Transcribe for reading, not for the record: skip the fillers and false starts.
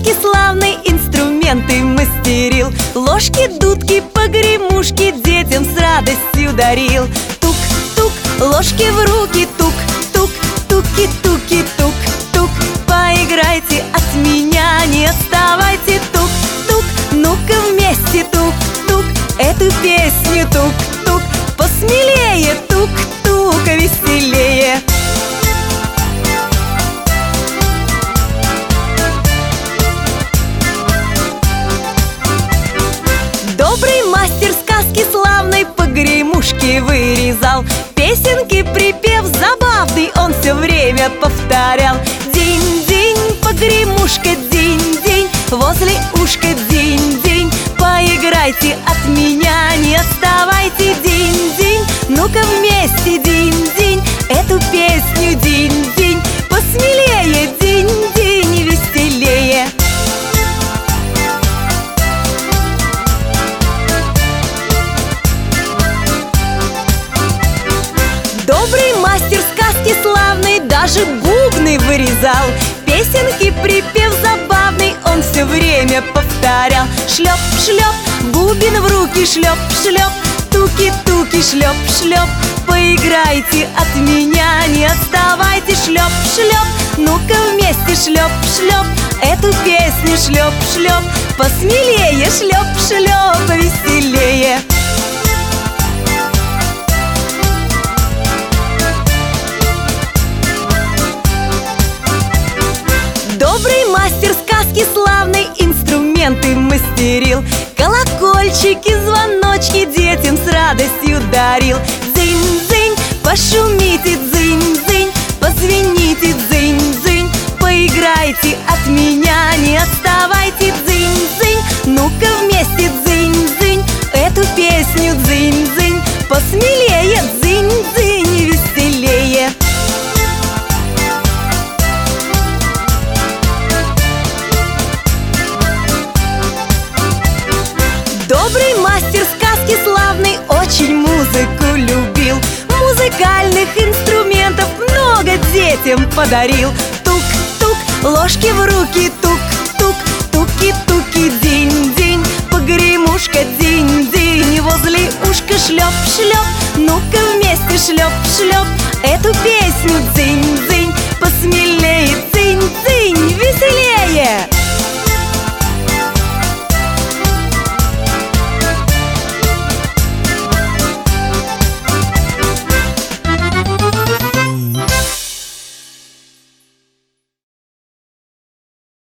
сказки славной инструменты мастерил, ложки, дудки, погремушки детям с радостью дарил. Тук-тук, ложки в руки, тук-тук, туки-туки-тук. Поиграйте, от меня не отставайте. Тук-тук, ну-ка вместе тук-тук, эту песню тук-тук. Посмелее тук-тук, веселее. Добрый мастер сказки славной погремушки вырезал, песенки припев забавный он все время повторял. Динь-динь, погремушка, динь-динь, возле ушка динь-динь. Поиграйте, от меня не отставайте. Динь-динь, ну-ка вместе динь-динь, эту песню динь-динь. Посмелее динь-динь, веселее. Добрый мастер сказки славный даже бубны вырезал, песенки припев забавный он все время повторял. Шлеп-шлеп, бубен в руки, шлеп-шлеп, туки-туки, шлеп-шлеп. Поиграйте, от меня не отставайте. Шлеп-шлеп, ну-ка вместе шлеп-шлеп, эту песню шлеп-шлеп. Посмелее шлеп-шлеп, веселее. Добрый мастер сказки славной инструменты мастерил, колокольчики, звоночки детям с радостью дарил. Дзынь-дзынь, пошумите, дзынь-дзынь, позвените, дзынь-дзынь. Поиграйте, от меня не отставайте. Дзынь-дзынь, ну-ка вместе дзынь-дзынь, эту песню дзынь-дзынь. Посмелее дзынь-дзынь, веселее. Добрый мастер сказки славный очень музыку любил, музыкальных инструментов много детям подарил. Тук-тук, ложки в руки, тук-тук, туки-туки, динь-динь. Погремушка, динь-динь, возле ушка шлеп-шлеп. Ну-ка вместе шлеп-шлеп, эту песню дзынь-дзынь. Посмелее дзынь-дзынь, веселее.